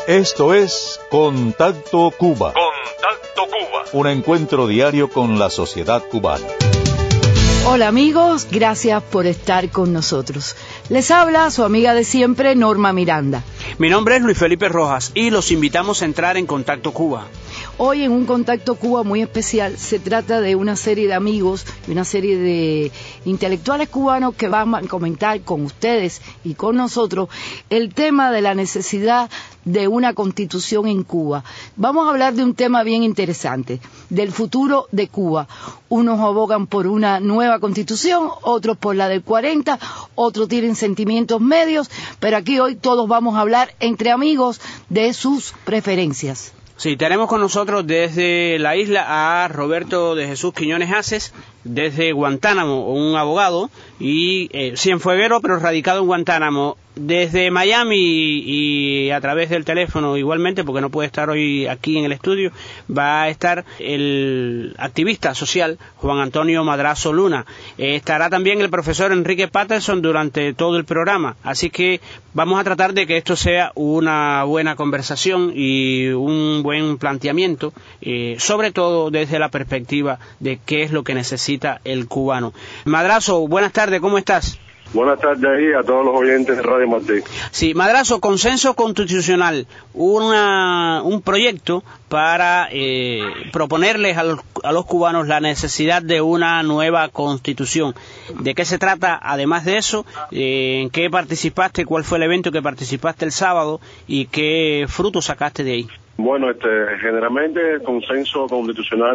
Esto es Contacto Cuba. Contacto Cuba. Un encuentro diario con la sociedad cubana. Hola amigos, gracias por estar con nosotros. Les habla su amiga de siempre, Norma Miranda. Mi nombre es Luis Felipe Rojas y los invitamos a entrar en Contacto Cuba. Hoy en un Contacto Cuba muy especial se trata de una serie de amigos y una serie de intelectuales cubanos que van a comentar con ustedes y con nosotros el tema de la necesidad de una constitución en Cuba. Vamos a hablar de un tema bien interesante, del futuro de Cuba. Unos abogan por una nueva constitución, otros por la del 40, otros tienen sentimientos medios, pero aquí hoy todos vamos a hablar entre amigos de sus preferencias. Sí, tenemos con nosotros desde la isla a Roberto de Jesús Quiñones Aces, desde Guantánamo, un abogado y cienfueguero, pero radicado en Guantánamo. Desde Miami y a través del teléfono igualmente, porque no puede estar hoy aquí en el estudio, va a estar el activista social Juan Antonio Madrazo Luna. Estará también el profesor Enrique Patterson durante todo el programa, así que vamos a tratar de que esto sea una buena conversación y un buen planteamiento, sobre todo desde la perspectiva de qué es lo que necesita el cubano. Madrazo, buenas tardes, ¿cómo estás? Buenas tardes ahí a todos los oyentes de Radio Martí. Sí, Madrazo, consenso constitucional, un proyecto para proponerles a los cubanos la necesidad de una nueva constitución. ¿De qué se trata? Además de eso, ¿en qué participaste? ¿Cuál fue el evento que participaste el sábado? ¿Y qué frutos sacaste de ahí? Bueno, generalmente el consenso constitucional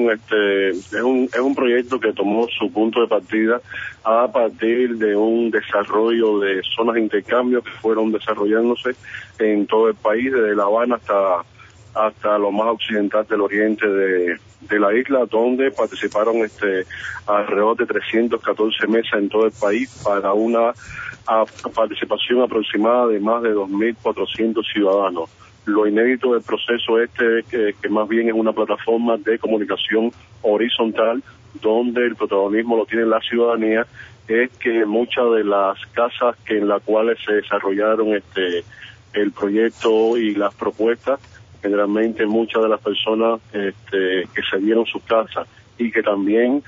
es un proyecto que tomó su punto de partida a partir de un desarrollo de zonas de intercambio que fueron desarrollándose en todo el país, desde La Habana hasta lo más occidental del oriente de la isla, donde participaron alrededor de 314 mesas en todo el país para una participación aproximada de más de 2.400 ciudadanos. Lo inédito del proceso que más bien es una plataforma de comunicación horizontal donde el protagonismo lo tiene la ciudadanía, es que muchas de las casas en las cuales se desarrollaron el proyecto y las propuestas, generalmente muchas de las personas que se dieron sus casas y que también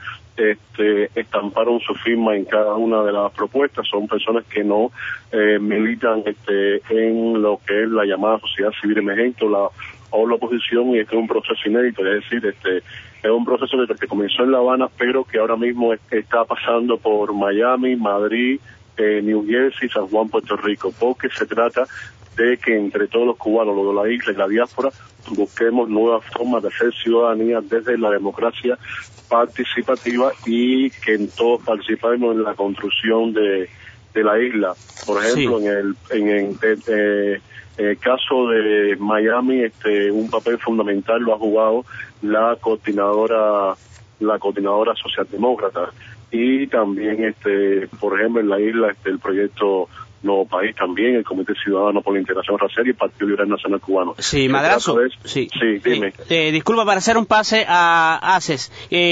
estamparon su firma en cada una de las propuestas, son personas que no militan en lo que es la llamada sociedad civil emergente o la oposición, y este es un proceso inédito, es decir, es un proceso que comenzó en La Habana, pero que ahora mismo está pasando por Miami, Madrid, New Jersey, San Juan, Puerto Rico, porque se trata de que entre todos los cubanos, los de la isla y la diáspora, busquemos nuevas formas de hacer ciudadanía desde la democracia participativa y que todos participemos en la construcción de la isla. Por ejemplo, sí. en el caso de Miami, un papel fundamental lo ha jugado la coordinadora socialdemócrata, y también por ejemplo en la isla el proyecto Nuevo País, también el Comité Ciudadano por la Integración Racial y el Partido Liberal Nacional Cubano. Sí, Madrazo. Sí, dime. Disculpa, para hacer un pase a ACES.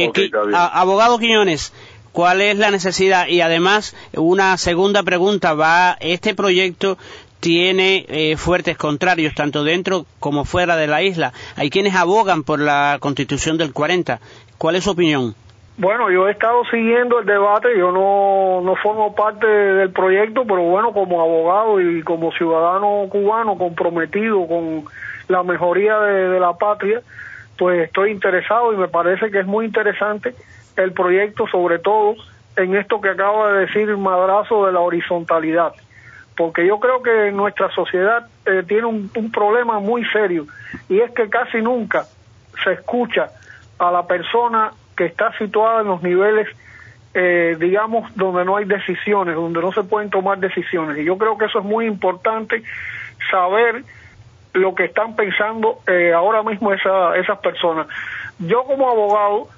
Abogado Quiñones, ¿cuál es la necesidad? Y además, una segunda pregunta, este proyecto tiene fuertes contrarios, tanto dentro como fuera de la isla. Hay quienes abogan por la Constitución del 40. ¿Cuál es su opinión? Bueno, yo he estado siguiendo el debate, yo no formo parte del proyecto, pero bueno, como abogado y como ciudadano cubano comprometido con la mejoría de la patria, pues estoy interesado y me parece que es muy interesante el proyecto, sobre todo en esto que acaba de decir Madrazo de la horizontalidad, porque yo creo que nuestra sociedad tiene un problema muy serio, y es que casi nunca se escucha a la persona que está situada en los niveles, digamos, donde no hay decisiones, donde no se pueden tomar decisiones. Y yo creo que eso es muy importante, saber lo que están pensando ahora mismo esas personas. Yo como abogado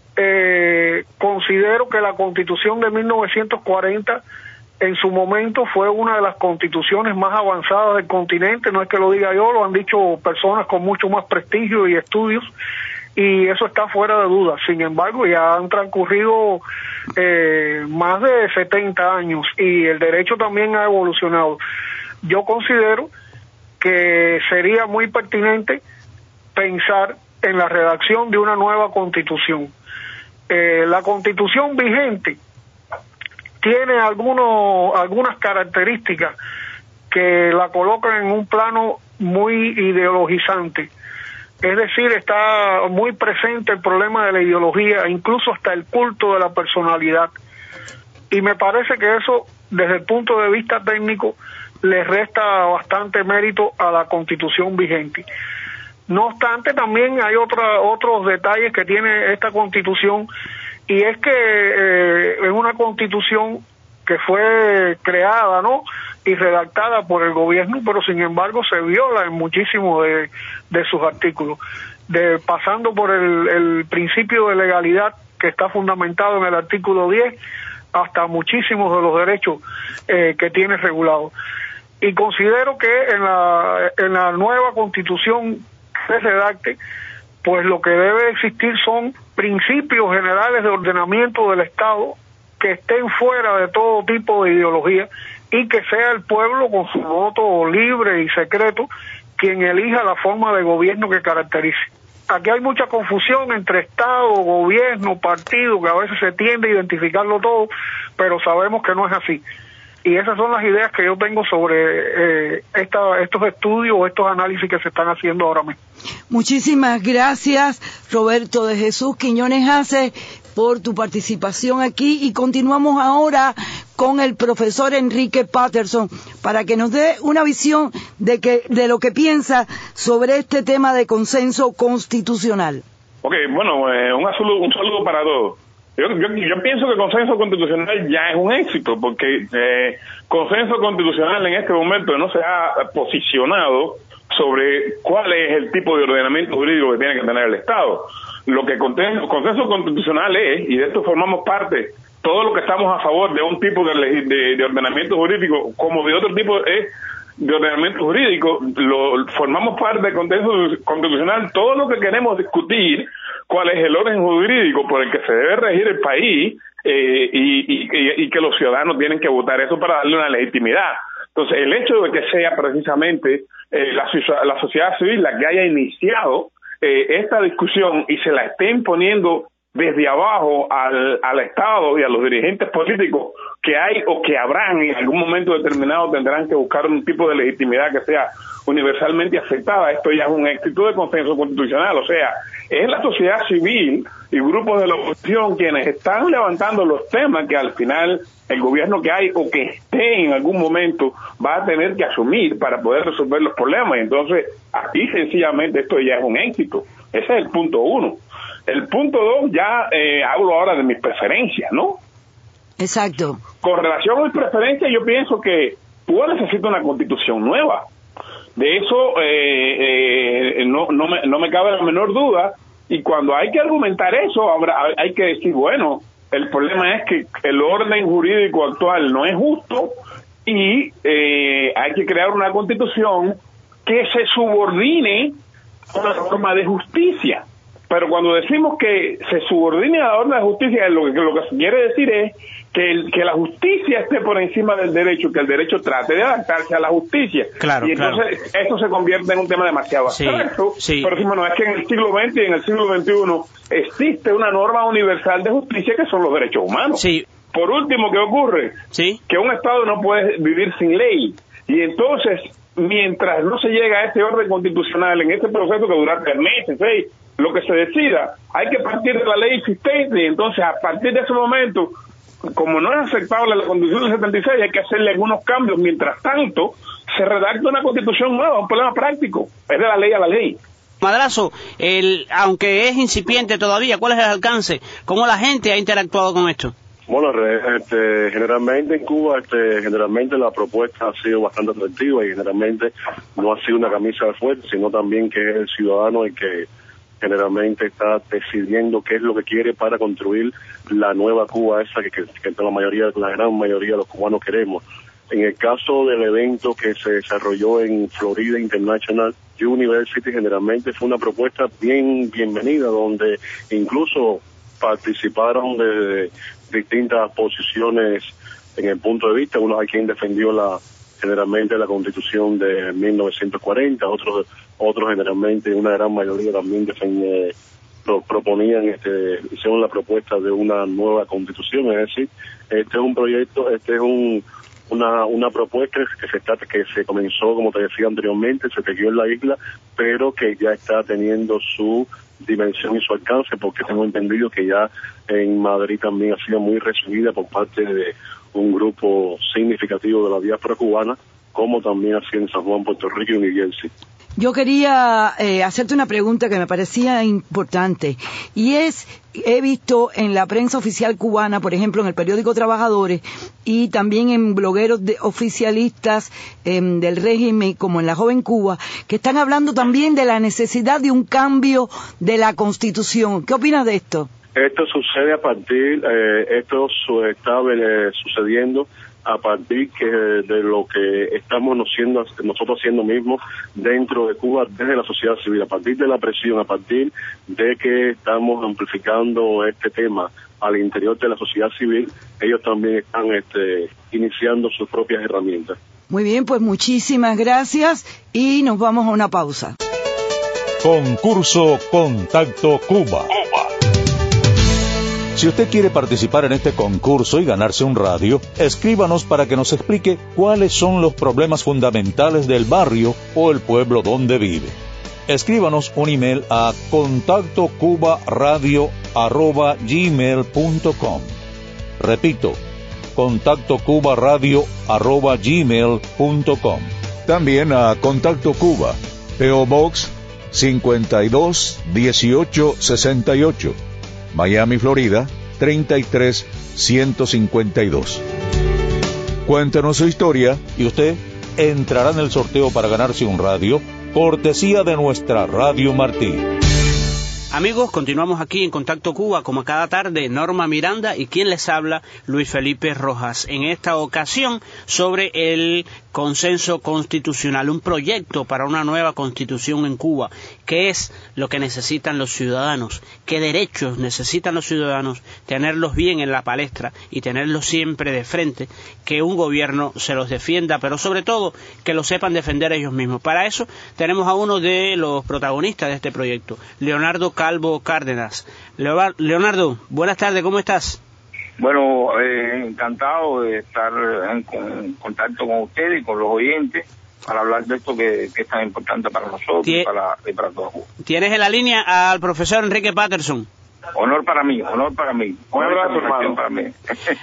considero que la Constitución de 1940 en su momento fue una de las constituciones más avanzadas del continente, no es que lo diga yo, lo han dicho personas con mucho más prestigio y estudios, y eso está fuera de duda. Sin embargo, ya han transcurrido más de 70 años y el derecho también ha evolucionado. Yo considero que sería muy pertinente pensar en la redacción de una nueva constitución. La constitución vigente tiene algunas características que la colocan en un plano muy ideologizante. Es decir, está muy presente el problema de la ideología, incluso hasta el culto de la personalidad. Y me parece que eso, desde el punto de vista técnico, le resta bastante mérito a la Constitución vigente. No obstante, también hay otros detalles que tiene esta Constitución, y es que es una Constitución que fue creada, ¿no?, y redactada por el gobierno, pero sin embargo se viola en muchísimos de sus artículos, pasando por el principio de legalidad que está fundamentado en el artículo 10, hasta muchísimos de los derechos que tiene regulado. Y considero que en la nueva Constitución que se redacte, pues lo que debe existir son principios generales de ordenamiento del Estado que estén fuera de todo tipo de ideología, y que sea el pueblo con su voto libre y secreto quien elija la forma de gobierno que caracterice. Aquí hay mucha confusión entre Estado, gobierno, partido, que a veces se tiende a identificarlo todo, pero sabemos que no es así. Y esas son las ideas que yo tengo sobre estos estudios o estos análisis que se están haciendo ahora mismo. Muchísimas gracias, Roberto de Jesús Quiñones Aces, por tu participación aquí, y continuamos ahora con el profesor Enrique Patterson para que nos dé una visión de lo que piensa sobre este tema de consenso constitucional. Ok, bueno, un saludo para todos. Yo pienso que el consenso constitucional ya es un éxito, porque consenso constitucional en este momento no se ha posicionado sobre cuál es el tipo de ordenamiento jurídico que tiene que tener el Estado. Lo que consenso constitucional es, y de esto formamos parte, todo lo que estamos a favor de un tipo de ordenamiento jurídico como de otro tipo de ordenamiento jurídico, formamos parte del consenso constitucional. Todo lo que queremos discutir, cuál es el orden jurídico por el que se debe regir el país, y que los ciudadanos tienen que votar eso para darle una legitimidad. Entonces, el hecho de que sea precisamente la sociedad civil la que haya iniciado esta discusión y se la esté imponiendo desde abajo al Estado y a los dirigentes políticos que hay o que habrán en algún momento determinado, tendrán que buscar un tipo de legitimidad que sea universalmente aceptada. Esto ya es un éxito de consenso constitucional. O sea, es la sociedad civil y grupos de la oposición quienes están levantando los temas que al final el gobierno que hay o que esté en algún momento va a tener que asumir para poder resolver los problemas. Entonces, aquí sencillamente esto ya es un éxito. Ese es el punto 1. El punto 2, ya hablo ahora de mis preferencias, ¿no? Exacto. Con relación a mis preferencias, yo pienso que Cuba necesita una constitución nueva. De eso no me cabe la menor duda. Y cuando hay que argumentar eso, hay que decir, bueno, el problema es que el orden jurídico actual no es justo y hay que crear una constitución que se subordine a una norma de justicia. Pero cuando decimos que se subordine a la norma de justicia, lo que se quiere decir es que la justicia esté por encima del derecho, que el derecho trate de adaptarse a la justicia. Claro, y entonces eso se convierte en un tema demasiado abstracto. Sí. Pero decimos, no, es que en el siglo XX y en el siglo XXI existe una norma universal de justicia que son los derechos humanos. Sí. Por último, ¿qué ocurre? Sí. Que un Estado no puede vivir sin ley. Y entonces, mientras no se llega a ese orden constitucional, en este proceso que dura 3 meses, 6, lo que se decida, hay que partir de la ley existente. Y entonces, a partir de ese momento, como no es aceptable la Constitución del 76, hay que hacerle algunos cambios. Mientras tanto, se redacta una Constitución nueva, un problema práctico, es de la ley a la ley. Madrazo, aunque es incipiente todavía, ¿cuál es el alcance? ¿Cómo la gente ha interactuado con esto? Bueno, generalmente en Cuba, generalmente la propuesta ha sido bastante atractiva y generalmente no ha sido una camisa de fuerza, sino también que es el ciudadano el que generalmente está decidiendo qué es lo que quiere para construir la nueva Cuba esa que la gran mayoría de los cubanos queremos. En el caso del evento que se desarrolló en Florida International University, generalmente fue una propuesta bienvenida, donde incluso participaron de distintas posiciones en el punto de vista. Hay quien defendió la generalmente la Constitución de 1940, otros generalmente, una gran mayoría también proponían, hicieron la propuesta de una nueva Constitución. Es decir, este es un proyecto, una propuesta que se comenzó, como te decía anteriormente, se tejió en la isla, pero que ya está teniendo su dimensión y su alcance, porque tengo entendido que ya en Madrid también ha sido muy recibida por parte de un grupo significativo de la diáspora cubana, como también así en San Juan, Puerto Rico y New Jersey. Yo quería hacerte una pregunta que me parecía importante, y he visto en la prensa oficial cubana, por ejemplo en el periódico Trabajadores, y también en blogueros oficialistas del régimen, como en La Joven Cuba, que están hablando también de la necesidad de un cambio de la Constitución. ¿Qué opinas de esto? Esto sucede esto está sucediendo a partir de lo que estamos nosotros haciendo mismos dentro de Cuba, desde la sociedad civil, a partir de la presión, a partir de que estamos amplificando este tema al interior de la sociedad civil. Ellos también están iniciando sus propias herramientas. Muy bien, pues muchísimas gracias y nos vamos a una pausa. Concurso Contacto Cuba. Si usted quiere participar en este concurso y ganarse un radio, escríbanos para que nos explique cuáles son los problemas fundamentales del barrio o el pueblo donde vive. Escríbanos un email a contactocubaradio@gmail.com. Repito, contactocubaradio@gmail.com. También a Contacto Cuba, P.O. Box 521868. Miami, Florida, 33152. Cuéntenos su historia y usted entrará en el sorteo para ganarse un radio, cortesía de nuestra Radio Martí. Amigos, continuamos aquí en Contacto Cuba, como cada tarde, Norma Miranda y quien les habla, Luis Felipe Rojas. En esta ocasión, sobre el consenso constitucional, un proyecto para una nueva constitución en Cuba. ¿Qué es lo que necesitan los ciudadanos? ¿Qué derechos necesitan los ciudadanos? Tenerlos bien en la palestra y tenerlos siempre de frente, que un gobierno se los defienda, pero sobre todo que lo sepan defender ellos mismos. Para eso tenemos a uno de los protagonistas de este proyecto, Leonardo Calvo Cárdenas. Leonardo, buenas tardes, ¿cómo estás? Bueno, encantado de estar en contacto con ustedes y con los oyentes para hablar de esto que es tan importante para nosotros y para toda Cuba. ¿Tienes en la línea al profesor Enrique Patterson? Honor para mí. Un abrazo, hermano. Para mí.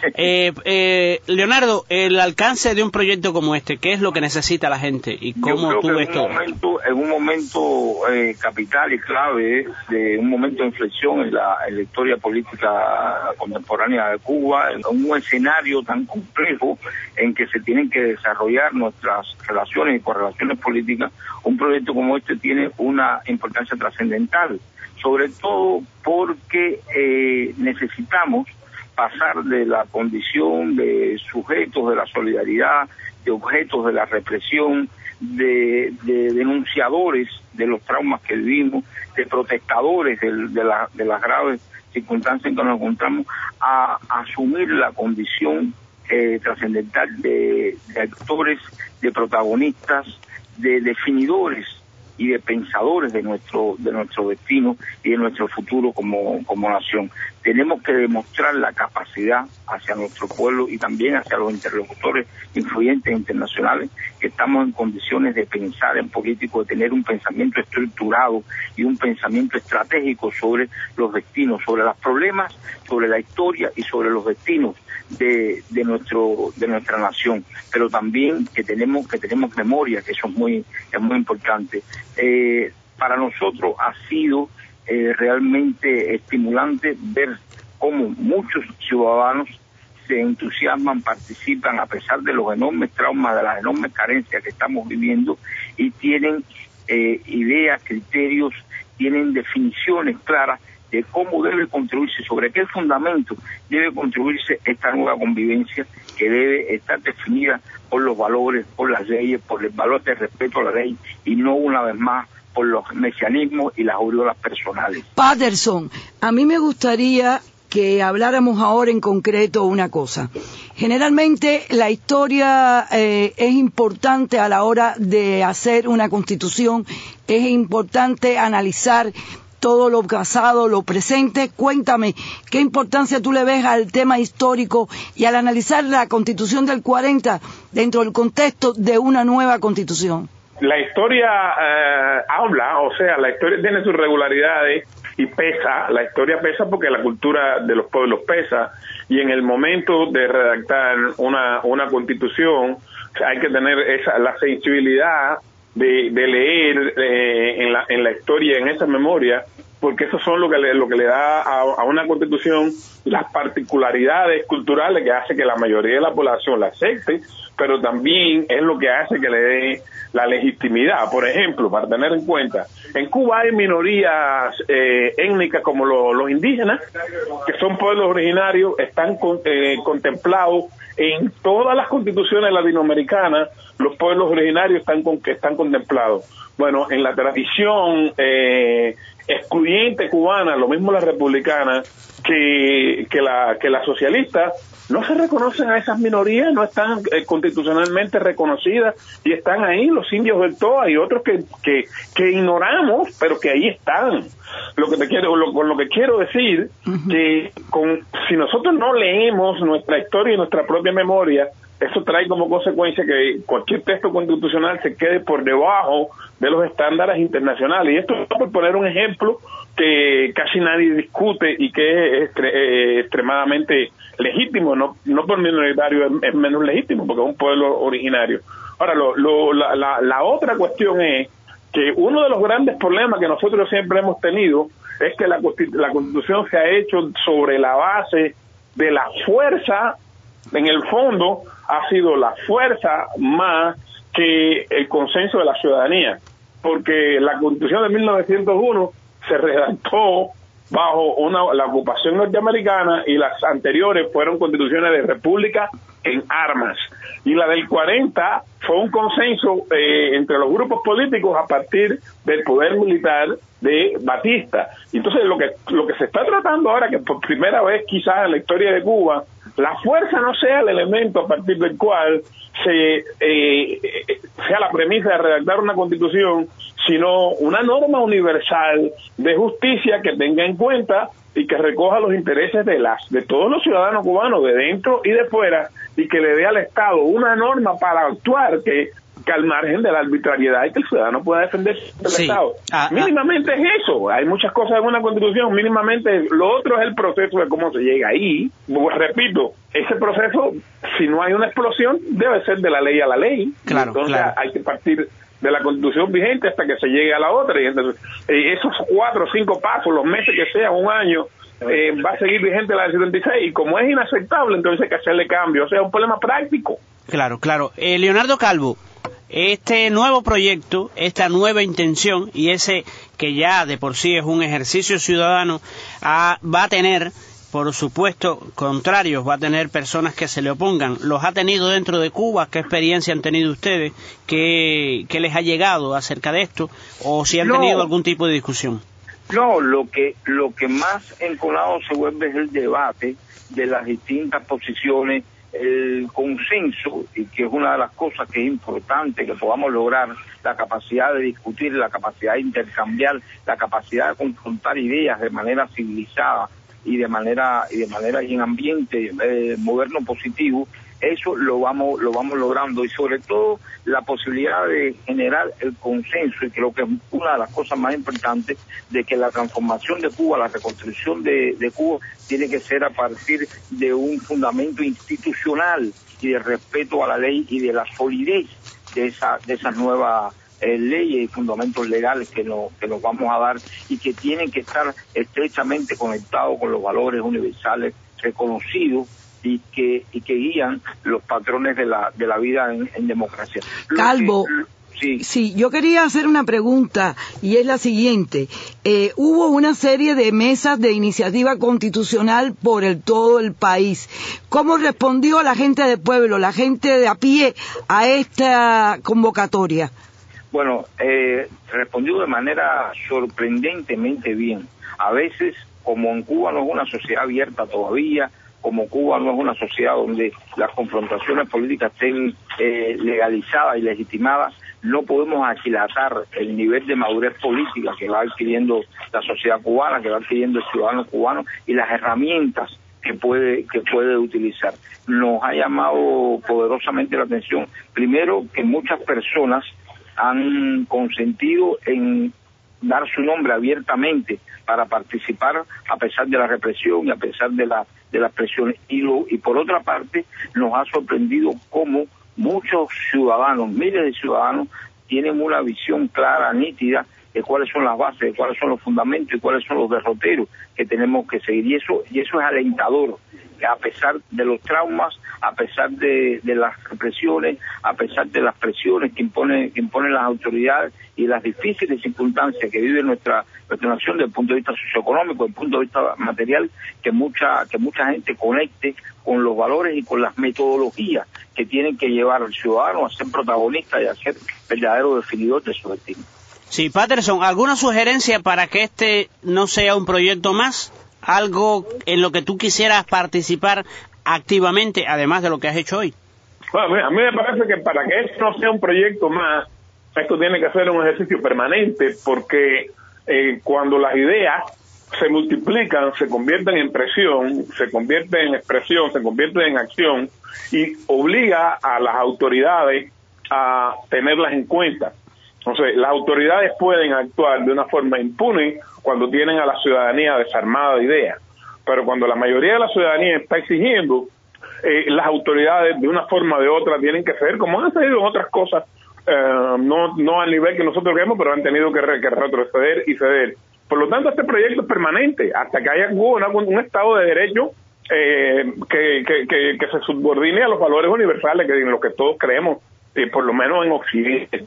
Leonardo, el alcance de un proyecto como este, ¿qué es lo que necesita la gente y cómo tú ves todo? En un momento capital y clave, de un momento de inflexión en la historia política contemporánea de Cuba, en un escenario tan complejo en que se tienen que desarrollar nuestras relaciones y correlaciones políticas, un proyecto como este tiene una importancia trascendental, sobre todo porque necesitamos pasar de la condición de sujetos de la solidaridad, de objetos de la represión, de denunciadores de los traumas que vivimos, de protestadores de las graves circunstancias en que nos encontramos, a asumir la condición trascendental de actores, de protagonistas, de definidores y de pensadores de nuestro destino y de nuestro futuro como nación. Tenemos que demostrar la capacidad hacia nuestro pueblo y también hacia los interlocutores influyentes internacionales, que estamos en condiciones de pensar en político, de tener un pensamiento estructurado y un pensamiento estratégico sobre los destinos, sobre los problemas, sobre la historia y sobre los destinos de nuestra nación, pero también que tenemos memoria, que eso es muy importante. Para nosotros ha sido realmente estimulante ver cómo muchos ciudadanos se entusiasman, participan a pesar de los enormes traumas, de las enormes carencias que estamos viviendo, y tienen ideas, criterios, tienen definiciones claras de cómo debe construirse, sobre qué fundamento debe construirse esta nueva convivencia, que debe estar definida por los valores, por las leyes, por el valor de respeto a la ley, y no una vez más por los mesianismos y las aureolas personales. Patterson, a mí me gustaría que habláramos ahora en concreto una cosa. Generalmente la historia es importante a la hora de hacer una constitución, es importante analizar todo lo pasado, lo presente. Cuéntame, ¿qué importancia tú le ves al tema histórico y al analizar la Constitución del 40 dentro del contexto de una nueva Constitución? La historia habla, o sea, la historia tiene sus regularidades y pesa. La historia pesa porque la cultura de los pueblos pesa, y en el momento de redactar una constitución hay que tener la sensibilidad de leer en la historia, en esa memoria, porque eso son lo que le da a una constitución las particularidades culturales que hace que la mayoría de la población la acepte, pero también es lo que hace que le dé la legitimidad. Por ejemplo, para tener en cuenta, en Cuba hay minorías étnicas como los indígenas, que son pueblos originarios, están contemplados en todas las constituciones latinoamericanas. Los pueblos originarios están contemplados. Bueno, en la tradición excluyente cubana, lo mismo la republicana, que la socialista, no se reconocen a esas minorías, no están constitucionalmente reconocidas, y están ahí los indios del Toa y otros que ignoramos, pero que ahí están. Con lo que quiero decir, que si nosotros no leemos nuestra historia y nuestra propia memoria, eso trae como consecuencia que cualquier texto constitucional se quede por debajo de los estándares internacionales. Y esto es por poner un ejemplo que casi nadie discute y que es extremadamente legítimo, no por minoritario es menos legítimo, porque es un pueblo originario. Ahora, la otra cuestión es que uno de los grandes problemas que nosotros siempre hemos tenido es que la Constitución se ha hecho sobre la base de la fuerza. En el fondo ha sido la fuerza más que el consenso de la ciudadanía, porque la Constitución de 1901 se redactó bajo la ocupación norteamericana, y las anteriores fueron constituciones de república en armas, y la del 40 fue un consenso entre los grupos políticos a partir del poder militar de Batista. Entonces lo que se está tratando ahora, que por primera vez quizás en la historia de Cuba, la fuerza no sea el elemento a partir del cual sea la premisa de redactar una constitución, sino una norma universal de justicia que tenga en cuenta y que recoja los intereses de todos los ciudadanos cubanos, de dentro y de fuera, y que le dé al Estado una norma para actuar que al margen de la arbitrariedad y que el ciudadano pueda defenderse del Estado. Mínimamente es eso. Hay muchas cosas en una constitución, mínimamente. Lo otro es el proceso de cómo se llega ahí. Pues, repito, ese proceso, si no hay una explosión, debe ser de la ley a la ley. Claro, entonces claro. Hay que partir de la constitución vigente hasta que se llegue a la otra, y entonces esos 4 o 5 pasos, los meses que sean, un año, va a seguir vigente la del 76, y como es inaceptable, entonces hay que hacerle cambio. O sea, es un problema práctico. Claro. Leonardo Calvo, este nuevo proyecto, esta nueva intención, y ese que ya de por sí es un ejercicio ciudadano, va a tener, por supuesto, contrarios, va a tener personas que se le opongan. ¿Los ha tenido dentro de Cuba? ¿Qué experiencia han tenido ustedes? ¿Qué les ha llegado acerca de esto? ¿O si han tenido algún tipo de discusión? No, lo que más enconado se vuelve es el debate de las distintas posiciones, el consenso, y que es una de las cosas que es importante que podamos lograr, la capacidad de discutir, la capacidad de intercambiar, la capacidad de confrontar ideas de manera civilizada y de manera y en ambiente moderno positivo. Eso lo vamos logrando, y sobre todo la posibilidad de generar el consenso, y creo que es una de las cosas más importantes, de que la transformación de Cuba, la reconstrucción de Cuba, tiene que ser a partir de un fundamento institucional y de respeto a la ley y de la solidez de esas nuevas leyes y fundamentos legales que nos vamos a dar, y que tienen que estar estrechamente conectados con los valores universales reconocidos y que guían los patrones de la vida en democracia. Calvo, sí, yo quería hacer una pregunta, y es la siguiente. Hubo una serie de mesas de iniciativa constitucional por todo el país. ¿Cómo respondió la gente del pueblo, la gente de a pie, a esta convocatoria? Bueno, respondió de manera sorprendentemente bien. A veces, como en Cuba no es una sociedad abierta todavía, como Cuba no es una sociedad donde las confrontaciones políticas estén legalizadas y legitimadas, no podemos aquilatar el nivel de madurez política que va adquiriendo la sociedad cubana, que va adquiriendo el ciudadano cubano y las herramientas que puede utilizar. Nos ha llamado poderosamente la atención, primero, que muchas personas han consentido en dar su nombre abiertamente para participar a pesar de la represión y a pesar de las presiones. Y por otra parte, nos ha sorprendido cómo muchos ciudadanos, miles de ciudadanos, tienen una visión clara, nítida, de cuáles son las bases, de cuáles son los fundamentos y cuáles son los derroteros que tenemos que seguir. Y eso es alentador, que a pesar de los traumas, a pesar de las represiones, a pesar de las presiones que imponen las autoridades y las difíciles circunstancias que vive nuestra nación desde el punto de vista socioeconómico, desde el punto de vista material, que mucha gente conecte con los valores y con las metodologías que tienen que llevar al ciudadano a ser protagonista y a ser verdadero definidor de su destino. Sí, Patterson, ¿alguna sugerencia para que este no sea un proyecto más? ¿Algo en lo que tú quisieras participar activamente, además de lo que has hecho hoy? Bueno, a mí me parece que para que esto no sea un proyecto más, esto tiene que ser un ejercicio permanente, porque cuando las ideas se multiplican, se convierten en presión, se convierten en expresión, se convierten en acción, y obliga a las autoridades a tenerlas en cuenta. Entonces, las autoridades pueden actuar de una forma impune cuando tienen a la ciudadanía desarmada de ideas, pero cuando la mayoría de la ciudadanía está exigiendo, las autoridades de una forma o de otra tienen que ceder, como han cedido en otras cosas, no al nivel que nosotros queremos, pero han tenido que retroceder y ceder. Por lo tanto, este proyecto es permanente hasta que haya un Estado de Derecho que se subordine a los valores universales en los que todos creemos, por lo menos en Occidente.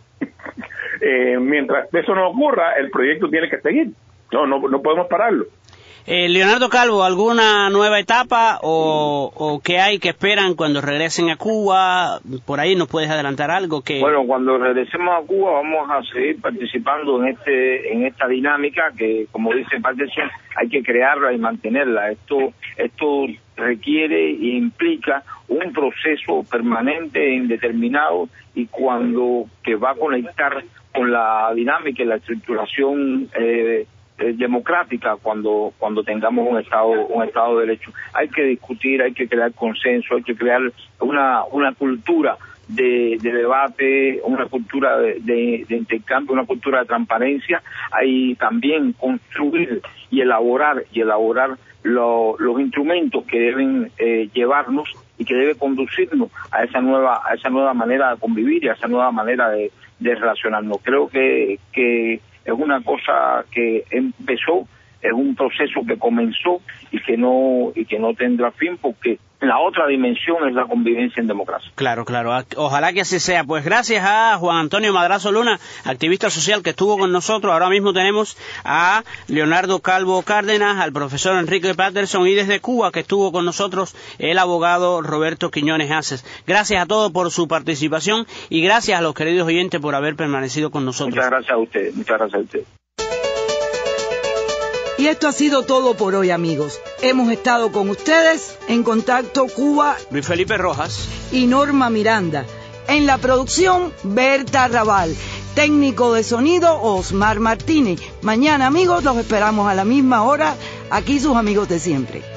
Mientras eso no ocurra, el proyecto tiene que seguir. No podemos pararlo. Leonardo Calvo, ¿alguna nueva etapa o qué hay que esperan cuando regresen a Cuba? Por ahí nos puedes adelantar algo que... Bueno, cuando regresemos a Cuba vamos a seguir participando en esta dinámica que, como dice Patterson, hay que crearla y mantenerla. Esto requiere e implica un proceso permanente e indeterminado y que va a conectar con la dinámica y la estructuración democrática cuando tengamos un estado de derecho. Hay que discutir, hay que crear consenso, hay que crear una cultura de debate, una cultura de intercambio, una cultura de transparencia. Hay también construir y elaborar los instrumentos que deben llevarnos y que debe conducirnos a esa nueva manera de convivir y a esa nueva manera de relacionarnos. Creo que es una cosa que empezó, es un proceso que comenzó y que no tendrá fin, porque la otra dimensión es la convivencia en democracia. Claro. Ojalá que así sea. Pues gracias a Juan Antonio Madrazo Luna, activista social que estuvo con nosotros. Ahora mismo tenemos a Leonardo Calvo Cárdenas, al profesor Enrique Patterson y desde Cuba que estuvo con nosotros el abogado Roberto Quiñones Aces. Gracias a todos por su participación y gracias a los queridos oyentes por haber permanecido con nosotros. Muchas gracias a ustedes. Y esto ha sido todo por hoy, amigos. Hemos estado con ustedes en Contacto Cuba, Luis Felipe Rojas y Norma Miranda. En la producción, Berta Raval. Técnico de sonido, Osmar Martínez. Mañana, amigos, los esperamos a la misma hora. Aquí sus amigos de siempre.